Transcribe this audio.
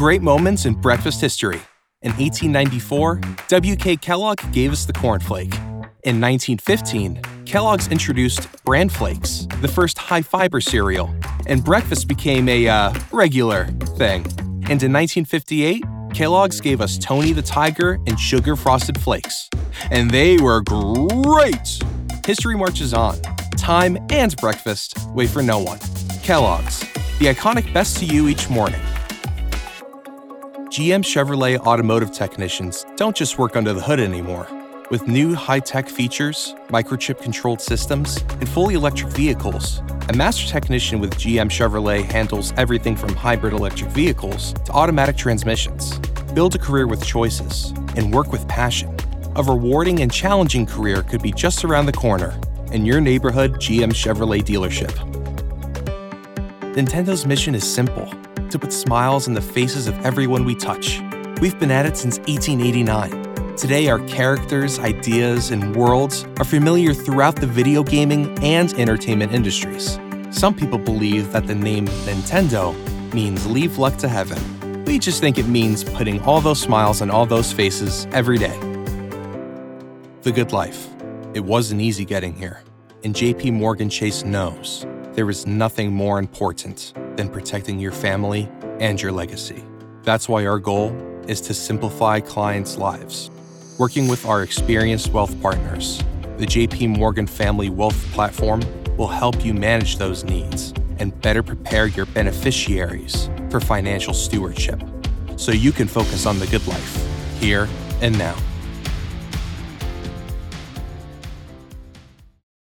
great moments in breakfast history. In 1894, W.K. Kellogg gave us the cornflake. In 1915, Kellogg's introduced Bran Flakes, the first high-fiber cereal, and breakfast became a regular thing. And in 1958, Kellogg's gave us Tony the Tiger and Sugar Frosted Flakes. And they were great! History marches on. Time and breakfast wait for no one. Kellogg's, the iconic best to you each morning. GM Chevrolet automotive technicians don't just work under the hood anymore. With new high-tech features, microchip-controlled systems, and fully electric vehicles, a master technician with GM Chevrolet handles everything from hybrid electric vehicles to automatic transmissions. Build a career with choices and work with passion. A rewarding and challenging career could be just around the corner in your neighborhood GM Chevrolet dealership. Nintendo's mission is simple: to put smiles on the faces of everyone we touch. We've been at it since 1889. Today, our characters, ideas, and worlds are familiar throughout the video gaming and entertainment industries. Some people believe that the name Nintendo means leave luck to heaven. We just think it means putting all those smiles on all those faces every day. The good life. It wasn't easy getting here, and JP Morgan Chase knows there is nothing more important than protecting your family and your legacy. That's why our goal is to simplify clients' lives. Working with our experienced wealth partners, the JP Morgan Family Wealth Platform will help you manage those needs and better prepare your beneficiaries for financial stewardship so you can focus on the good life, here and now.